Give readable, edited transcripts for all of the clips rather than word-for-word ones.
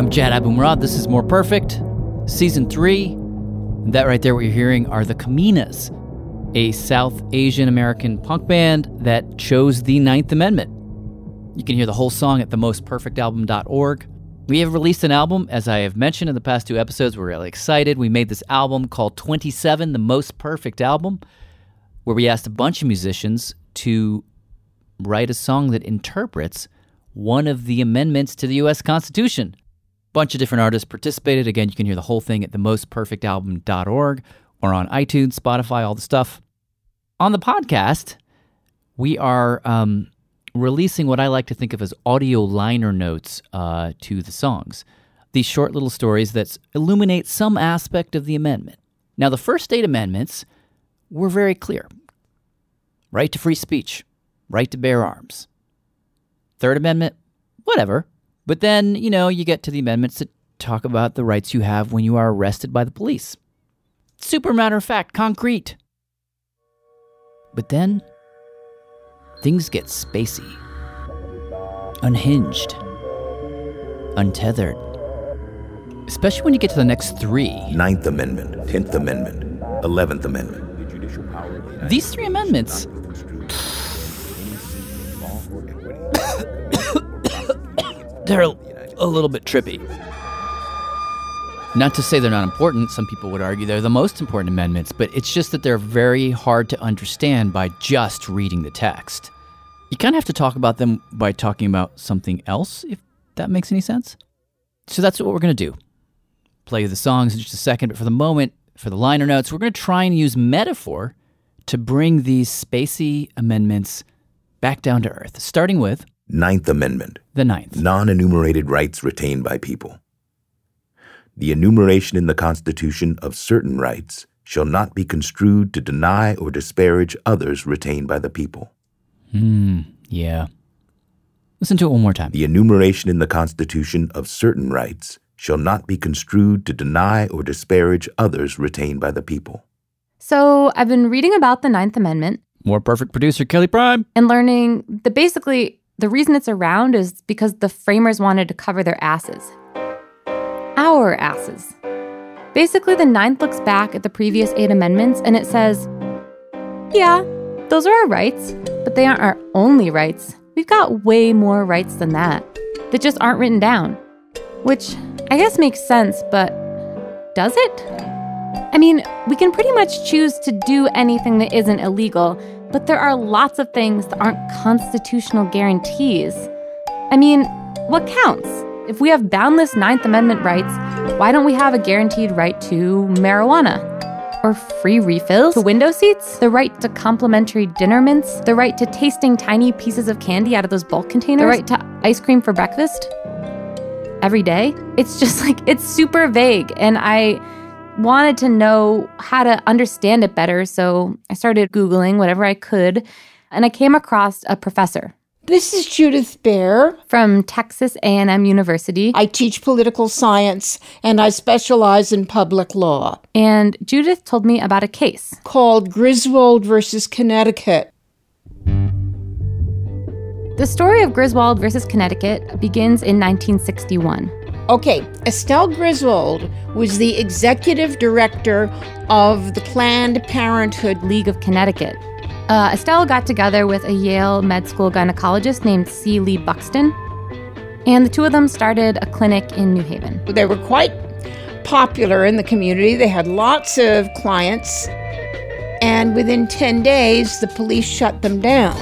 I'm Jad Abumrad. This is More Perfect, Season 3. And that right there, what you're hearing, are the Kaminas, a South Asian American punk band that chose the Ninth Amendment. You can hear the whole song at themostperfectalbum.org. We have released an album, as I have mentioned in the past 2 episodes. We're really excited. We made this album called 27, The Most Perfect Album, where we asked a bunch of musicians to write a song that interprets one of the amendments to the U.S. Constitution. Bunch of different artists participated. Again, you can hear the whole thing at themostperfectalbum.org or on iTunes, Spotify, all the stuff. On the podcast, we are releasing what I like to think of as audio liner notes to the songs. These short little stories that illuminate some aspect of the amendment. Now, the first 8 amendments were very clear. Right to free speech, right to bear arms. Third Amendment, whatever. But then, you get to the amendments that talk about the rights you have when you are arrested by the police. Super matter of fact, concrete. But then, things get spacey. Unhinged. Untethered. Especially when you get to the next 3. Ninth Amendment, 10th Amendment, 11th Amendment. These 3 amendments... they're a little bit trippy. Not to say they're not important. Some people would argue they're the most important amendments, but it's just that they're very hard to understand by just reading the text. You kind of have to talk about them by talking about something else, if that makes any sense. So that's what we're going to do. Play you the songs in just a second, but for the moment, for the liner notes, we're going to try and use metaphor to bring these spacey amendments back down to earth, starting with Ninth Amendment. The ninth. Non-enumerated rights retained by people. The enumeration in the Constitution of certain rights shall not be construed to deny or disparage others retained by the people. Yeah. Listen to it one more time. The enumeration in the Constitution of certain rights shall not be construed to deny or disparage others retained by the people. So I've been reading about the Ninth Amendment. More Perfect producer Kelly Prime. And learning that basically the reason it's around is because the framers wanted to cover their asses. Our asses. Basically, the Ninth looks back at the previous 8 amendments and it says, yeah, those are our rights, but they aren't our only rights. We've got way more rights than that just aren't written down. Which I guess makes sense, but does it? I mean, we can pretty much choose to do anything that isn't illegal, but there are lots of things that aren't constitutional guarantees. I mean, what counts? If we have boundless Ninth Amendment rights, why don't we have a guaranteed right to marijuana? Or free refills to window seats? The right to complimentary dinner mints? The right to tasting tiny pieces of candy out of those bulk containers? The right to ice cream for breakfast? Every day? It's just it's super vague, and I wanted to know how to understand it better, so I started Googling whatever I could, and I came across a professor. This is Judith Baer. From Texas A&M University. I teach political science, and I specialize in public law. And Judith told me about a case called Griswold versus Connecticut. The story of Griswold versus Connecticut begins in 1961. Okay, Estelle Griswold was the executive director of the Planned Parenthood League of Connecticut. Estelle got together with a Yale med school gynecologist named C. Lee Buxton, and the two of them started a clinic in New Haven. They were quite popular in the community. They had lots of clients, and within 10 days, the police shut them down.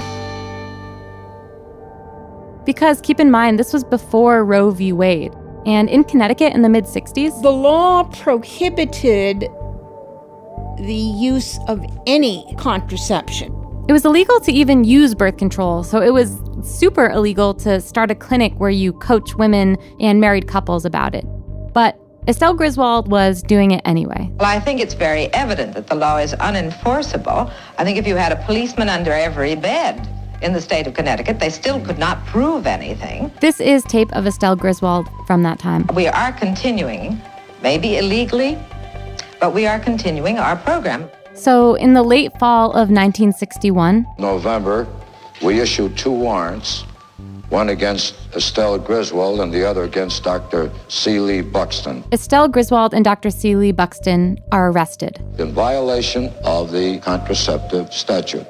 Because, keep in mind, this was before Roe v. Wade. And in Connecticut in the mid-60s, the law prohibited the use of any contraception. It was illegal to even use birth control, so it was super illegal to start a clinic where you coach women and married couples about it. But Estelle Griswold was doing it anyway. Well, I think it's very evident that the law is unenforceable. I think if you had a policeman under every bed in the state of Connecticut, they still could not prove anything. This is tape of Estelle Griswold from that time. We are continuing, maybe illegally, but we are continuing our program. So in the late fall of 1961, November, we issued 2 warrants, one against Estelle Griswold and the other against Dr. Seeley Buxton. Estelle Griswold and Dr. Seeley Buxton are arrested. In violation of the contraceptive statute.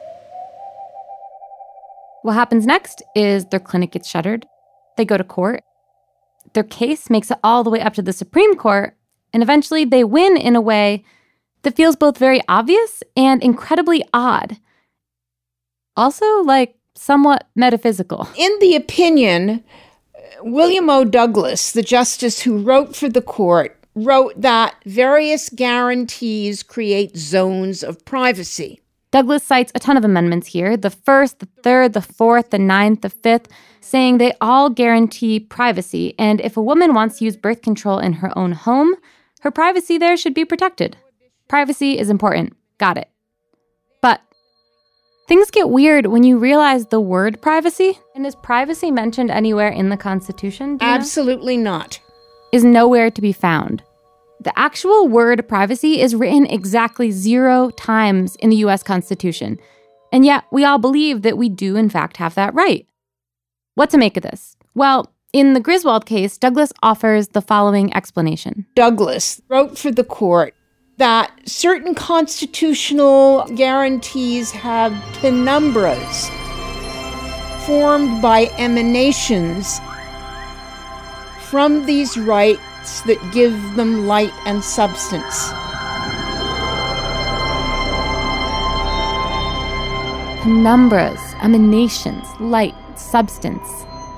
What happens next is their clinic gets shuttered. They go to court. Their case makes it all the way up to the Supreme Court, and eventually they win in a way that feels both very obvious and incredibly odd. Also, somewhat metaphysical. In the opinion, William O. Douglas, the justice who wrote for the court, wrote that various guarantees create zones of privacy. Douglas cites a ton of amendments here, the 1st, the 3rd, the 4th, the 9th, the 5th, saying they all guarantee privacy. And if a woman wants to use birth control in her own home, her privacy there should be protected. Privacy is important. Got it. But things get weird when you realize the word privacy. And is privacy mentioned anywhere in the Constitution? Absolutely not. Is nowhere to be found. The actual word privacy is written exactly 0 times in the U.S. Constitution. And yet we all believe that we do, in fact, have that right. What to make of this? Well, in the Griswold case, Douglas offers the following explanation. Douglas wrote for the court that certain constitutional guarantees have penumbras formed by emanations from these rights that give them light and substance. Penumbras, emanations, light, substance.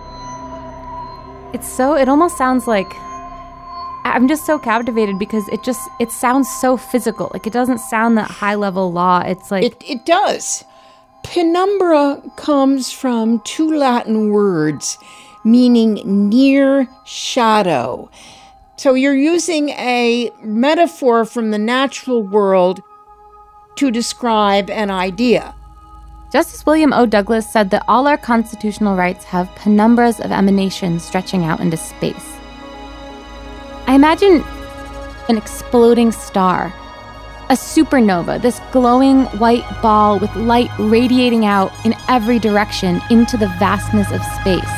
It almost sounds like, I'm just so captivated because it sounds so physical. It doesn't sound that high-level law. It's like... It does. Penumbra comes from 2 Latin words meaning near shadow. So you're using a metaphor from the natural world to describe an idea. Justice William O. Douglas said that all our constitutional rights have penumbras of emanation stretching out into space. I imagine an exploding star, a supernova, this glowing white ball with light radiating out in every direction into the vastness of space.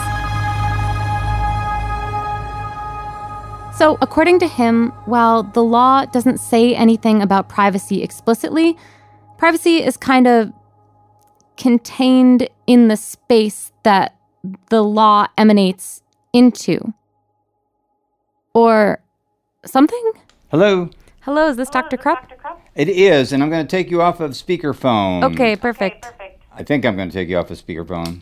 So, according to him, while the law doesn't say anything about privacy explicitly, privacy is kind of contained in the space that the law emanates into. Or something? Hello? Hello, is this Dr. Krupp? It is, and I'm going to take you off of speakerphone. Okay, perfect. I think I'm going to take you off of speakerphone.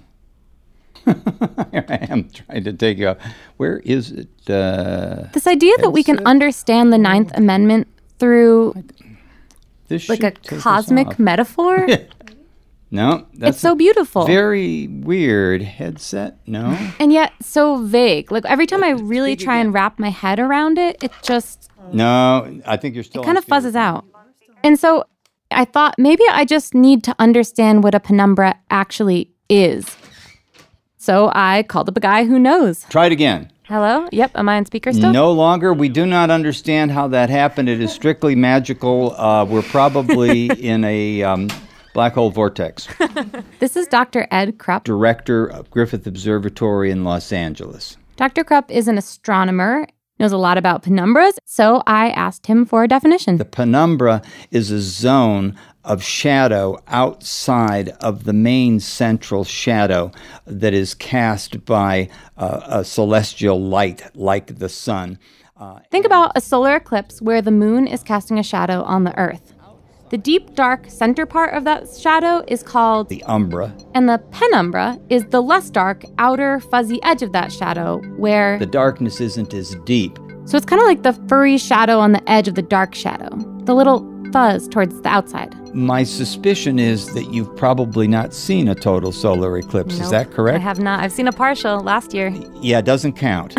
Here I am trying to take you off. Where is it? This idea that we can understand the Ninth Amendment through like a cosmic metaphor? No, that's it's so beautiful. Very weird headset. No, and yet so vague. Like every time I really try and wrap my head around it, it just no. I think you're still. It kind of fuzzes out. And so I thought maybe I just need to understand what a penumbra actually is. So I called up a guy who knows. Try it again. Hello? Yep, am I on speaker still? No longer. We do not understand how that happened. It is strictly magical. We're probably in a black hole vortex. This is Dr. Ed Krupp, director of Griffith Observatory in Los Angeles. Dr. Krupp is an astronomer, knows a lot about penumbras, so I asked him for a definition. The penumbra is a zone of shadow outside of the main central shadow that is cast by a celestial light like the sun. Think about a solar eclipse where the moon is casting a shadow on the Earth. The deep, dark center part of that shadow is called the umbra. And the penumbra is the less dark, outer, fuzzy edge of that shadow where the darkness isn't as deep. So it's kind of like the furry shadow on the edge of the dark shadow, the little fuzz towards the outside. My suspicion is that you've probably not seen a total solar eclipse. Nope, is that correct? I have not. I've seen a partial last year. Yeah, it doesn't count.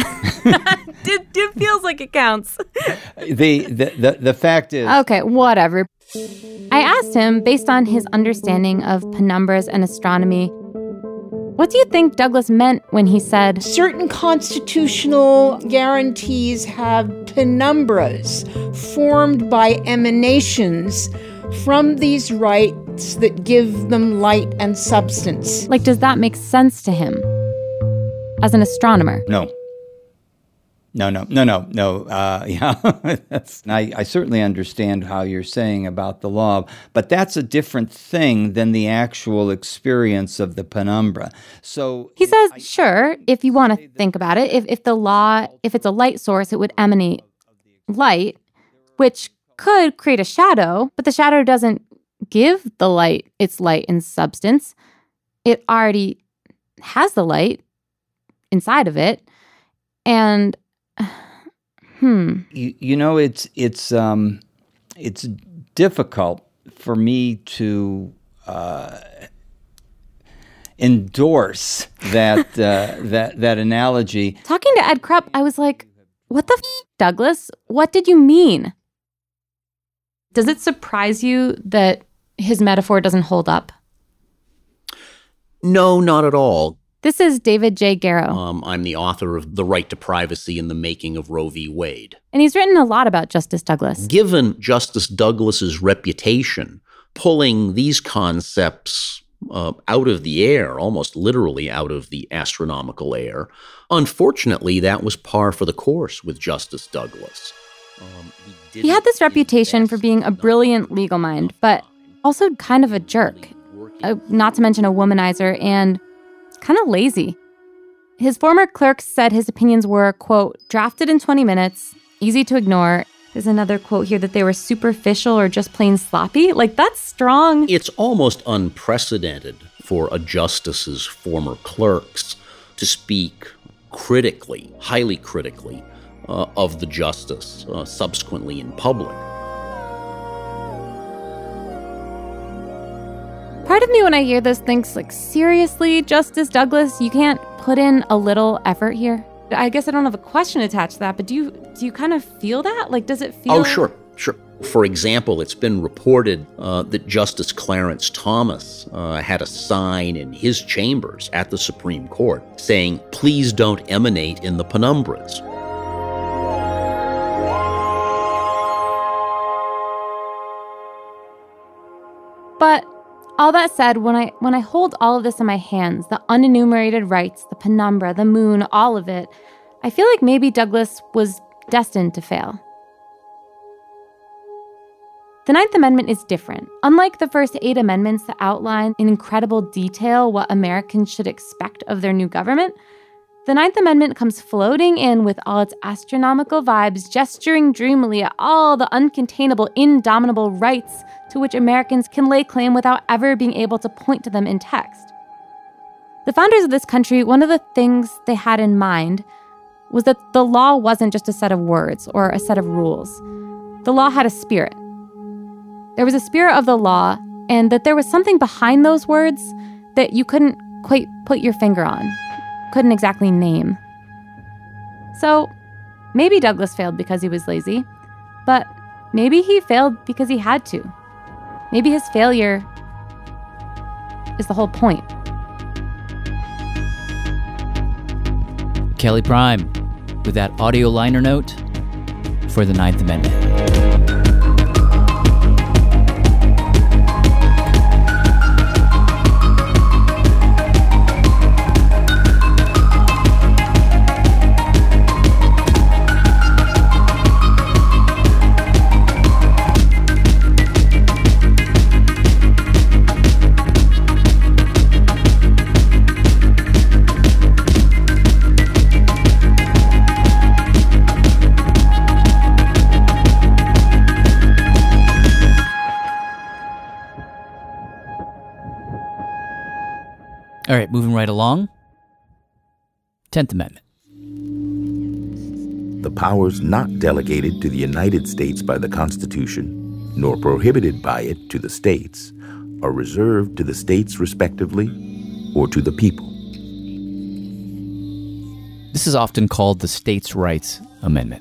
It feels like it counts. The fact is... Okay, whatever. I asked him, based on his understanding of penumbras and astronomy, what do you think Douglas meant when he said, certain constitutional guarantees have penumbras formed by emanations from these rights that give them light and substance? Like, does that make sense to him? as an astronomer. No. Yeah, I certainly understand how you're saying about the law, but that's a different thing than the actual experience of the penumbra. So he says, sure, if you want to think about it, if it's a light source, it would emanate light, which could create a shadow, but the shadow doesn't give the light its light and substance. It already has the light inside of it, and it's difficult for me to endorse that analogy. Talking to Ed Krupp, I was like, what the Douglas? What did you mean? Does it surprise you that his metaphor doesn't hold up? No, not at all. This is David J. Garrow. I'm the author of The Right to Privacy and the Making of Roe v. Wade. And he's written a lot about Justice Douglas. Given Justice Douglas's reputation, pulling these concepts out of the air, almost literally out of the astronomical air, unfortunately, that was par for the course with Justice Douglas. He had this reputation for being a brilliant legal mind, but also kind of a jerk, not to mention a womanizer and kind of lazy. His former clerks said his opinions were, quote, drafted in 20 minutes, easy to ignore. There's another quote here that they were superficial or just plain sloppy. Like, that's strong. It's almost unprecedented for a justice's former clerks to speak critically, highly critically, of the justice subsequently in public. Part of me, when I hear this, thinks, like, seriously, Justice Douglas, you can't put in a little effort here? I guess I don't have a question attached to that, but do you kind of feel that? Like, does it feel... Oh, sure. For example, it's been reported that Justice Clarence Thomas had a sign in his chambers at the Supreme Court saying, please don't emanate in the penumbras. But all that said, when I hold all of this in my hands, the unenumerated rights, the penumbra, the moon, all of it, I feel like maybe Douglas was destined to fail. The Ninth Amendment is different. Unlike the first 8 amendments that outline in incredible detail what Americans should expect of their new government, the Ninth Amendment comes floating in with all its astronomical vibes, gesturing dreamily at all the uncontainable, indomitable rights to which Americans can lay claim without ever being able to point to them in text. The founders of this country, one of the things they had in mind was that the law wasn't just a set of words or a set of rules. The law had a spirit. There was a spirit of the law, and that there was something behind those words that you couldn't quite put your finger on, couldn't exactly name. So maybe Douglas failed because he was lazy, but maybe he failed because he had to. Maybe his failure is the whole point. Kelly Prime with that audio liner note for the Ninth Amendment. All right, moving right along. 10th Amendment. The powers not delegated to the United States by the Constitution, nor prohibited by it to the states, are reserved to the states respectively or to the people. This is often called the States' Rights Amendment.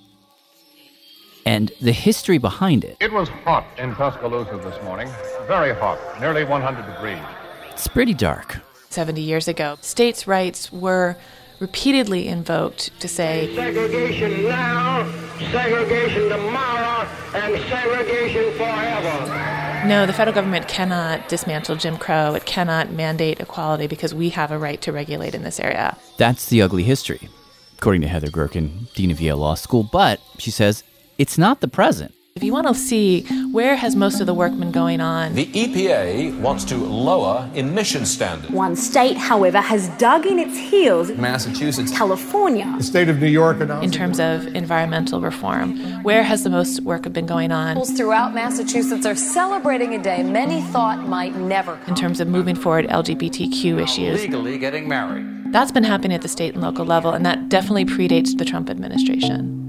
And the history behind it. It was hot in Tuscaloosa this morning. Very hot, nearly 100 degrees. It's pretty dark. 70 years ago, states' rights were repeatedly invoked to say, segregation now, segregation tomorrow, and segregation forever. No, the federal government cannot dismantle Jim Crow. It cannot mandate equality because we have a right to regulate in this area. That's the ugly history, according to Heather Gerken, dean of Yale Law School. But, she says, it's not the present. If you want to see where has most of the work been going on. The EPA wants to lower emission standards. One state, however, has dug in its heels. Massachusetts. California. The state of New York. In terms of environmental reform, where has the most work been going on? Schools throughout Massachusetts are celebrating a day many thought might never come. In terms of moving forward LGBTQ issues. Legally getting married. That's been happening at the state and local level, and that definitely predates the Trump administration.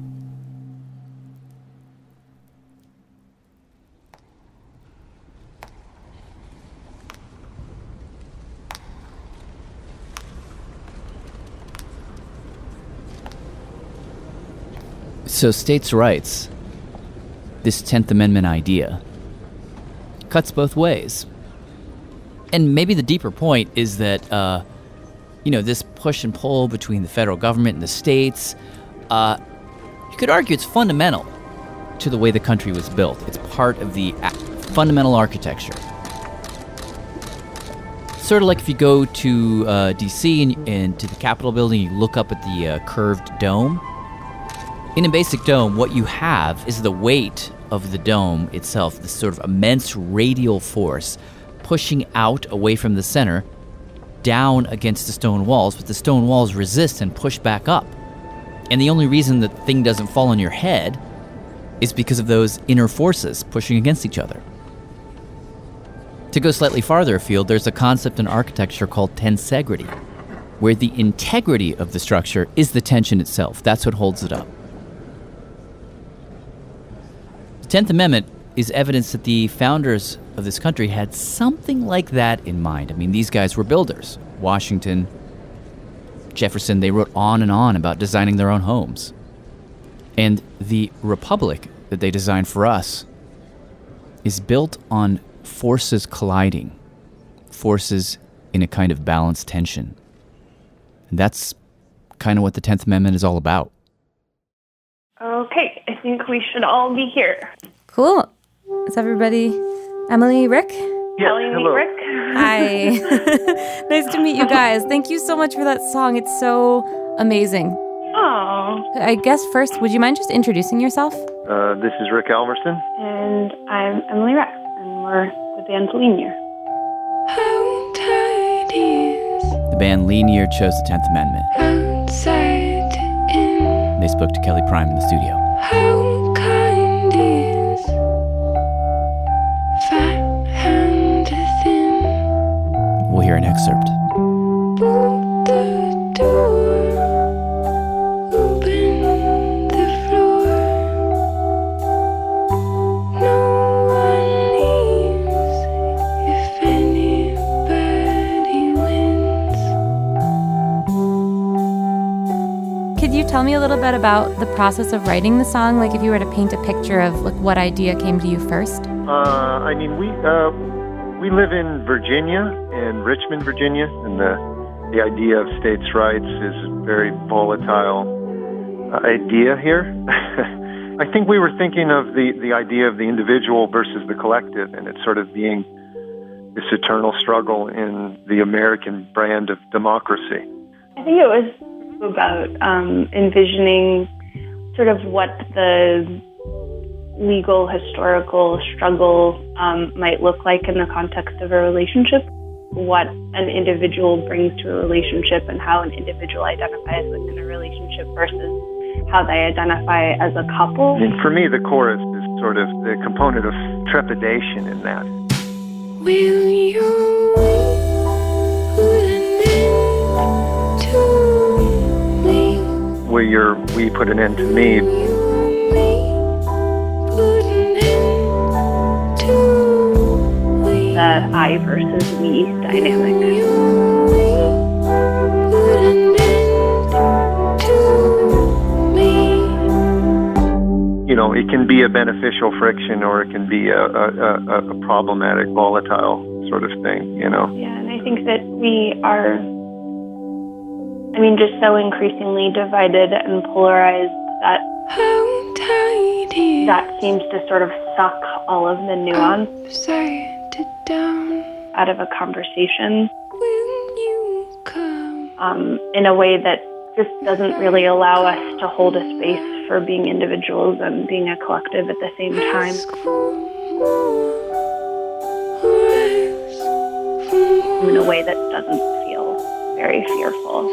So states' rights, this 10th Amendment idea, cuts both ways. And maybe the deeper point is that, this push and pull between the federal government and the states, you could argue it's fundamental to the way the country was built. It's part of the fundamental architecture. Sort of like if you go to D.C. and to the Capitol building, you look up at the curved dome. In a basic dome, what you have is the weight of the dome itself, this sort of immense radial force pushing out away from the center, down against the stone walls, but the stone walls resist and push back up. And the only reason the thing doesn't fall on your head is because of those inner forces pushing against each other. To go slightly farther afield, there's a concept in architecture called tensegrity, where the integrity of the structure is the tension itself. That's what holds it up. The 10th Amendment is evidence that the founders of this country had something like that in mind. I mean, these guys were builders. Washington, Jefferson, they wrote on and on about designing their own homes. And the republic that they designed for us is built on forces colliding, forces in a kind of balanced tension. And that's kind of what the 10th Amendment is all about. Okay, I think we should all be here. Cool. Is everybody... Emily, Rick? Yes, hello. Rick. Hi. Nice to meet you guys. Thank you so much for that song. It's so amazing. Oh. I guess first, would you mind just introducing yourself? This is Rick Almerson. And I'm Emily Rex, and we're the band Linear. How tight is The band Linear chose the 10th Amendment. outside in? They spoke to Kelly Prime in the studio. How kind is fat and thin? We'll hear an excerpt. Bolt the door, open the floor. No one leaves if anybody wins. Could you tell me a little bit about the process of writing the song? Like if you were to paint a picture of like what idea came to you first? We live in Virginia, in Richmond, Virginia, and the idea of states' rights is a very volatile idea here. I think we were thinking of the idea of the individual versus the collective, and it sort of being this eternal struggle in the American brand of democracy. I think it was about envisioning sort of what the legal, historical struggle might look like in the context of a relationship, what an individual brings to a relationship and how an individual identifies within a relationship versus how they identify as a couple. And for me, the chorus is sort of the component of trepidation in that. Will you put an end to me? We put an end to me. The I versus we dynamic. You know, it can be a beneficial friction or it can be a problematic, volatile sort of thing, you know. Yeah, and I think that we are, just so increasingly divided and polarized that that seems to sort of suck all of the nuance out of a conversation in a way that just doesn't really allow us to hold a space for being individuals and being a collective at the same time. In a way that doesn't feel very fearful.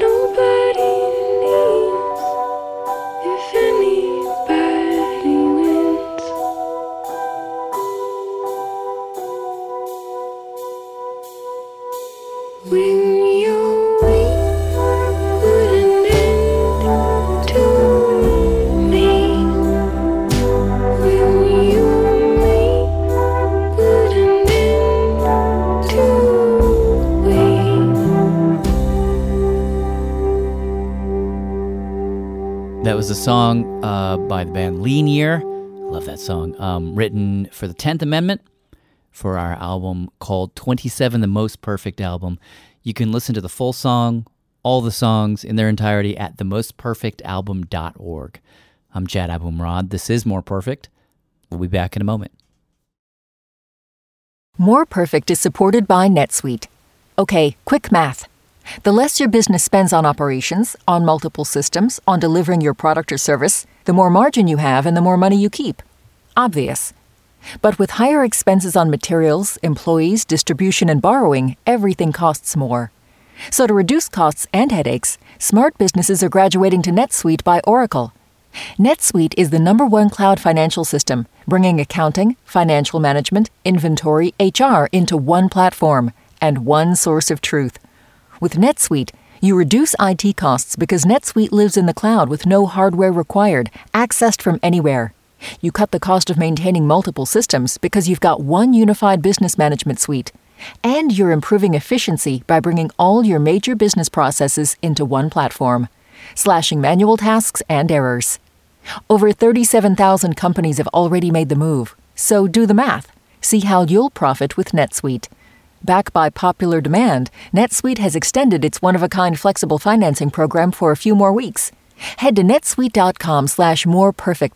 That was a song by the band Linear. Love that song. Written for the 10th Amendment for our album called 27, The Most Perfect Album. You can listen to the full song, all the songs in their entirety at themostperfectalbum.org. I'm Jad Abumrad. This is More Perfect. We'll be back in a moment. More Perfect is supported by NetSuite. Okay, quick math. The less your business spends on operations, on multiple systems, on delivering your product or service, the more margin you have and the more money you keep. Obvious. But with higher expenses on materials, employees, distribution, and borrowing, everything costs more. So to reduce costs and headaches, smart businesses are graduating to NetSuite by Oracle. NetSuite is the #1 cloud financial system, bringing accounting, financial management, inventory, HR into one platform and one source of truth. With NetSuite, you reduce IT costs because NetSuite lives in the cloud with no hardware required, accessed from anywhere. You cut the cost of maintaining multiple systems because you've got one unified business management suite. And you're improving efficiency by bringing all your major business processes into one platform, slashing manual tasks and errors. Over 37,000 companies have already made the move, so do the math. See how you'll profit with NetSuite. Backed by popular demand, NetSuite has extended its one-of-a-kind flexible financing program for a few more weeks. Head to netsuite.com/moreperfect.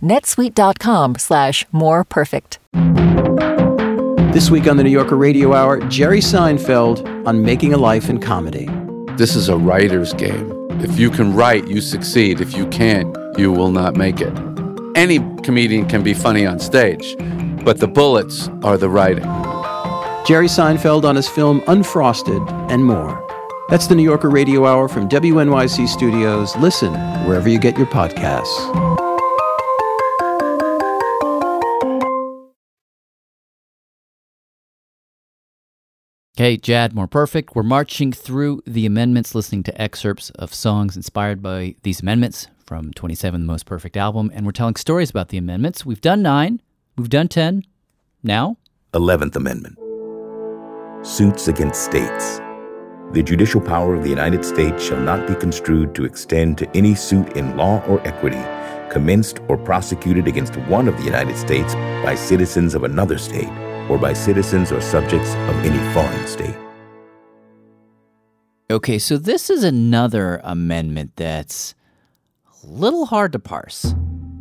netsuite.com/moreperfect. This week on the New Yorker Radio Hour, Jerry Seinfeld on making a life in comedy. This is a writer's game. If you can write, you succeed. If you can't, you will not make it. Any comedian can be funny on stage, but the bullets are the writing. Jerry Seinfeld on his film Unfrosted and more. That's the New Yorker Radio Hour from WNYC Studios. Listen wherever you get your podcasts. Okay, Jad, More Perfect. We're marching through the amendments, listening to excerpts of songs inspired by these amendments from 27, The Most Perfect Album, and we're telling stories about the amendments. We've done 9, we've done 10. Now? 11th Amendment. Suits against states. The judicial power of the United States shall not be construed to extend to any suit in law or equity commenced or prosecuted against one of the United States by citizens of another state or by citizens or subjects of any foreign state. Okay, so this is another amendment that's a little hard to parse.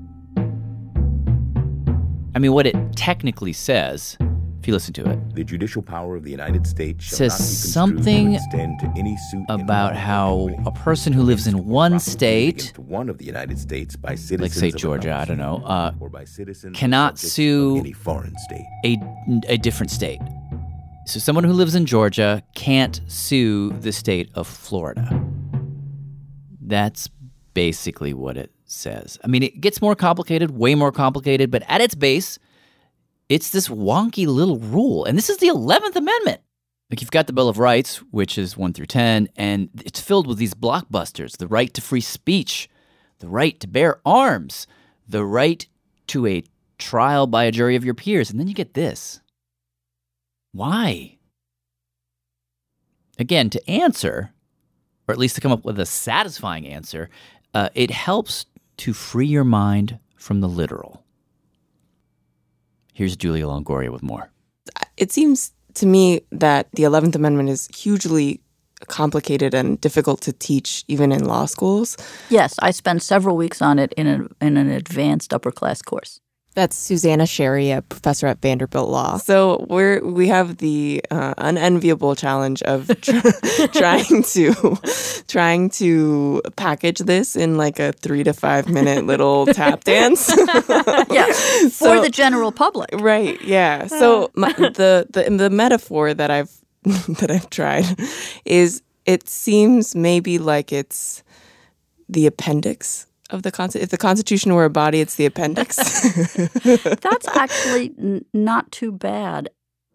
I mean, what it technically says, if you listen to it, the judicial power of the United States shall says not be construed something to extend to any suit about how a person who lives in one state, against one of the United States by citizens like say of Georgia, another I don't know, state, or by citizens or cannot subjects sue of any foreign state. a different state. So someone who lives in Georgia can't sue the state of Florida. That's basically what it says. I mean, it gets more complicated, way more complicated, but at its base, it's this wonky little rule. And this is the 11th Amendment. Like, you've got the Bill of Rights, which is 1 through 10, and it's filled with these blockbusters: the right to free speech, the right to bear arms, the right to a trial by a jury of your peers. And then you get this. Why? Again, to answer, or at least to come up with a satisfying answer, it helps to free your mind from the literal. Here's Julia Longoria with more. It seems to me that the 11th Amendment is hugely complicated and difficult to teach even in law schools. Yes, I spent several weeks on it in an advanced upper class course. That's Susanna Sherry, a professor at Vanderbilt Law. So we have the unenviable challenge of trying to package this in like a 3 to 5 minute little tap dance. Yeah, for the general public. Right. Yeah. So the metaphor that I've tried is, it seems maybe like it's the appendix of the Constitution. If the Constitution were a body, it's the appendix. That's actually not too bad.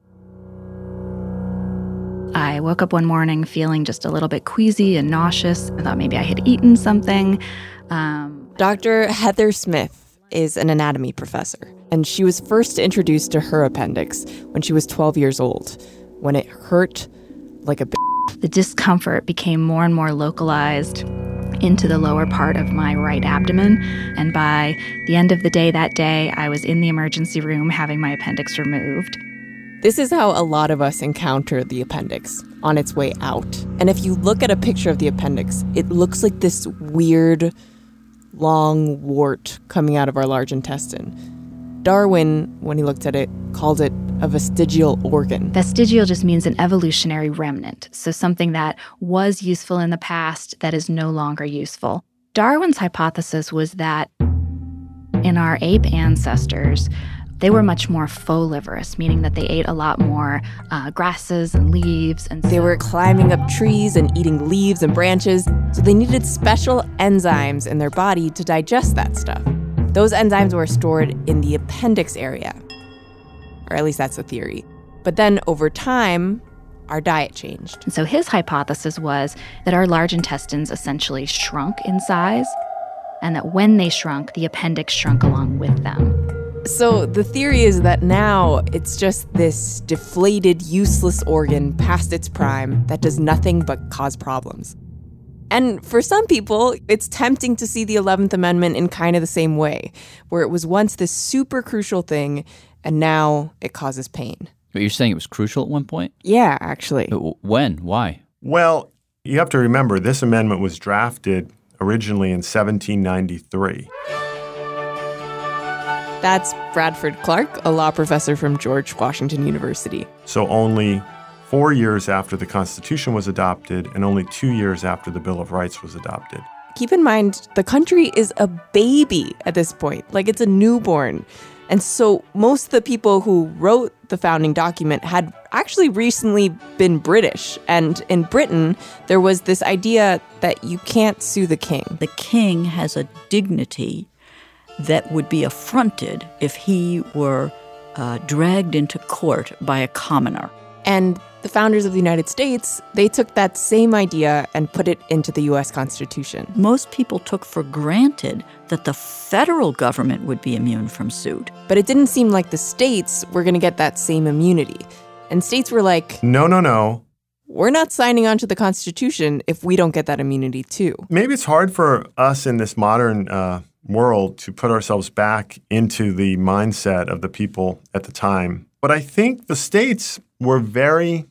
I woke up one morning feeling just a little bit queasy and nauseous. I thought maybe I had eaten something. Dr. Heather Smith is an anatomy professor, and she was first introduced to her appendix when she was 12 years old, when it hurt like a The discomfort became more and more localized into the lower part of my right abdomen. And by the end of the day that day, I was in the emergency room having my appendix removed. This is how a lot of us encounter the appendix, on its way out. And if you look at a picture of the appendix, it looks like this weird, long wart coming out of our large intestine. Darwin, when he looked at it, called it a vestigial organ. Vestigial just means an evolutionary remnant, so something that was useful in the past that is no longer useful. Darwin's hypothesis was that in our ape ancestors, they were much more folivorous, meaning that they ate a lot more grasses and leaves. And they were climbing up trees and eating leaves and branches, so they needed special enzymes in their body to digest that stuff. Those enzymes were stored in the appendix area. Or at least that's the theory. But then over time, our diet changed. And so his hypothesis was that our large intestines essentially shrunk in size, and that when they shrunk, the appendix shrunk along with them. So the theory is that now it's just this deflated, useless organ past its prime that does nothing but cause problems. And for some people, it's tempting to see the 11th Amendment in kind of the same way, where it was once this super crucial thing, and now it causes pain. But you're saying it was crucial at one point? Yeah, actually. When? Why? Well, you have to remember, this amendment was drafted originally in 1793. That's Bradford Clark, a law professor from George Washington University. So only 4 years after the Constitution was adopted and only 2 years after the Bill of Rights was adopted. Keep in mind, the country is a baby at this point. Like, it's a newborn. And so most of the people who wrote the founding document had actually recently been British. And in Britain, there was this idea that you can't sue the king. The king has a dignity that would be affronted if he were dragged into court by a commoner. And the founders of the United States, they took that same idea and put it into the U.S. Constitution. Most people took for granted that the federal government would be immune from suit. But it didn't seem like the states were going to get that same immunity. And states were like, No. We're not signing on to the Constitution if we don't get that immunity too. Maybe it's hard for us in this modern world to put ourselves back into the mindset of the people at the time. But I think the states were very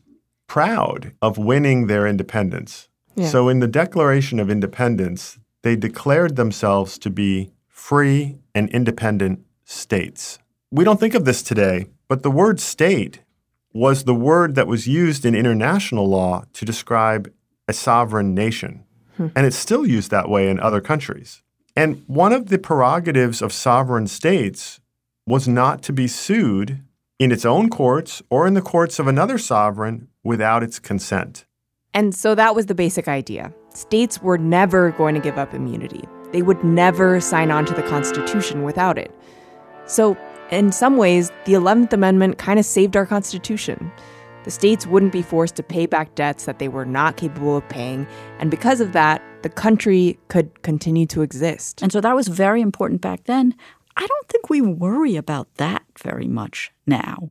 proud of winning their independence. Yeah. So in the Declaration of Independence, they declared themselves to be free and independent states. We don't think of this today, but the word state was the word that was used in international law to describe a sovereign nation. And it's still used that way in other countries. And one of the prerogatives of sovereign states was not to be sued in its own courts or in the courts of another sovereign without its consent. And so that was the basic idea. States were never going to give up immunity. They would never sign on to the Constitution without it. So in some ways, the 11th Amendment kind of saved our Constitution. The states wouldn't be forced to pay back debts that they were not capable of paying. And because of that, the country could continue to exist. And so that was very important back then. I don't think we worry about that very much now.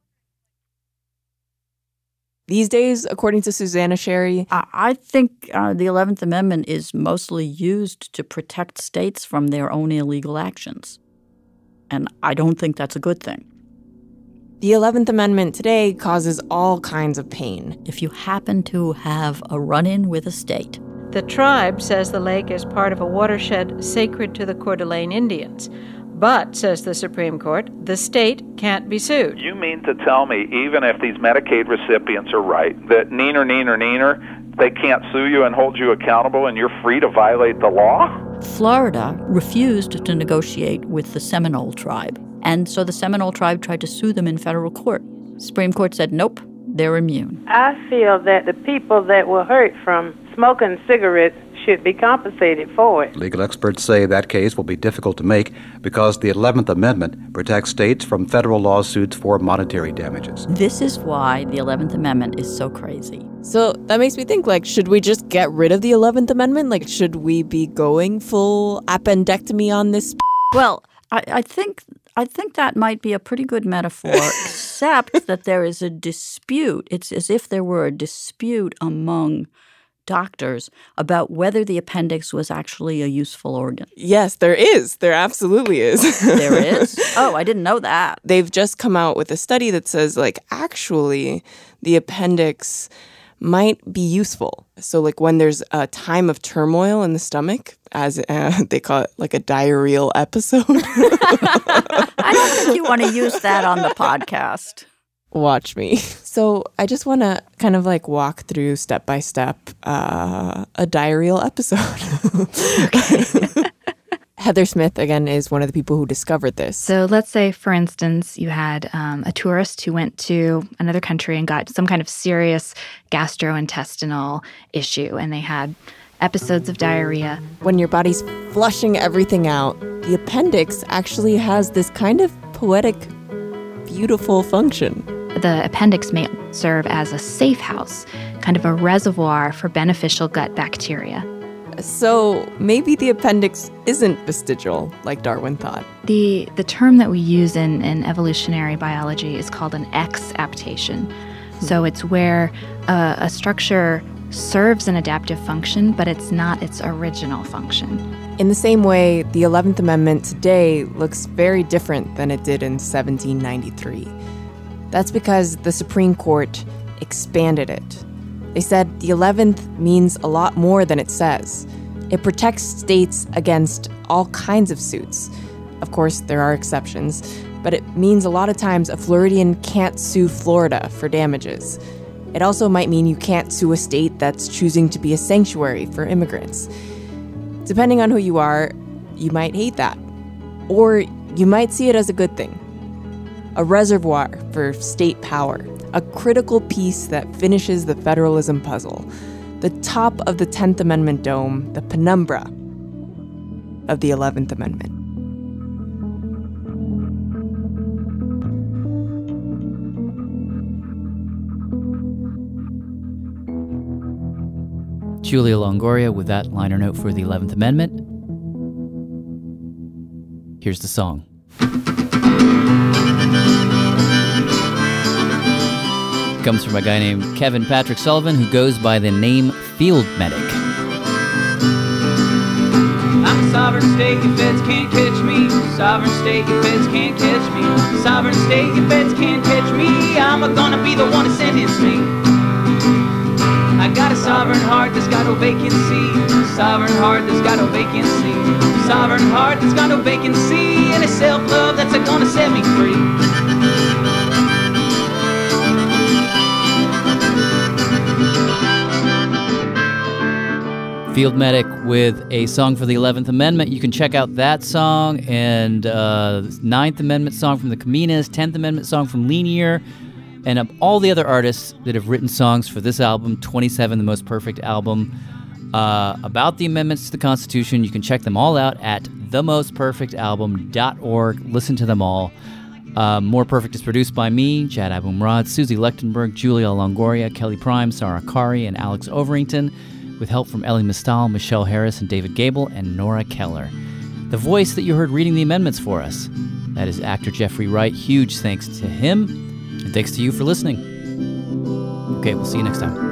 These days, according to Susanna Sherry, I think the 11th Amendment is mostly used to protect states from their own illegal actions. And I don't think that's a good thing. The 11th Amendment today causes all kinds of pain. If you happen to have a run-in with a state The tribe says the lake is part of a watershed sacred to the Coeur d'Alene Indians. But, says the Supreme Court, the state can't be sued. You mean to tell me, even if these Medicaid recipients are right, that neener, they can't sue you and hold you accountable and you're free to violate the law? Florida refused to negotiate with the Seminole tribe. And so the Seminole tribe tried to sue them in federal court. Supreme Court said, nope, they're immune. I feel that the people that were hurt from smoking cigarettes should be compensated for it. Legal experts say that case will be difficult to make because the 11th Amendment protects states from federal lawsuits for monetary damages. This is why the 11th Amendment is so crazy. So that makes me think, should we just get rid of the 11th Amendment? Should we be going full appendectomy on this? Well, I think that might be a pretty good metaphor, except that there is a dispute. It's as if there were a dispute among doctors about whether the appendix was actually a useful organ. Yes, there is. There absolutely is. There is? Oh, I didn't know that. They've just come out with a study that says, actually, the appendix might be useful. So, when there's a time of turmoil in the stomach, as they call it, a diarrheal episode. I don't think you want to use that on the podcast. Watch me. So I just want to kind of walk through step by step a diarrheal episode. Heather Smith, again, is one of the people who discovered this. So let's say, for instance, you had a tourist who went to another country and got some kind of serious gastrointestinal issue, and they had episodes of diarrhea. When your body's flushing everything out, the appendix actually has this kind of poetic, beautiful function. The appendix may serve as a safe house, kind of a reservoir for beneficial gut bacteria. So maybe the appendix isn't vestigial, like Darwin thought. The term that we use in evolutionary biology is called an exaptation. So it's where a structure serves an adaptive function, but it's not its original function. In the same way, the 11th Amendment today looks very different than it did in 1793. That's because the Supreme Court expanded it. They said the 11th means a lot more than it says. It protects states against all kinds of suits. Of course, there are exceptions, but it means a lot of times a Floridian can't sue Florida for damages. It also might mean you can't sue a state that's choosing to be a sanctuary for immigrants. Depending on who you are, you might hate that. Or you might see it as a good thing. A reservoir for state power, a critical piece that finishes the federalism puzzle, the top of the 10th Amendment dome, the penumbra of the 11th Amendment. Julia Longoria with that liner note for the 11th Amendment. Here's the song. Comes from a guy named Kevin Patrick Sullivan, who goes by the name Field Medic. I'm a sovereign state, your feds can't catch me. Sovereign state, your feds can't catch me. Sovereign state, your feds can't catch me. I'm gonna be the one to sentence me. I got a sovereign heart that's got no vacancy. Sovereign heart that's got no vacancy. Sovereign heart that's got no vacancy. And a self-love that's gonna set me free. Field Medic with a song for the 11th Amendment. You can check out that song and 9th Amendment song from the Caminas, 10th Amendment song from Linear, and all the other artists that have written songs for this album, 27, The Most Perfect Album, about the amendments to the Constitution. You can check them all out at themostperfectalbum.org. Listen to them all. More Perfect is produced by me, Jad Abumrad, Susie Lechtenberg, Julia Longoria, Kelly Prime, Sarah Kari, and Alex Overington, with help from Ellie Mistal, Michelle Harris, and David Gable, and Nora Keller. The voice that you heard reading the amendments for us, that is actor Jeffrey Wright. Huge thanks to him, and thanks to you for listening. Okay, we'll see you next time.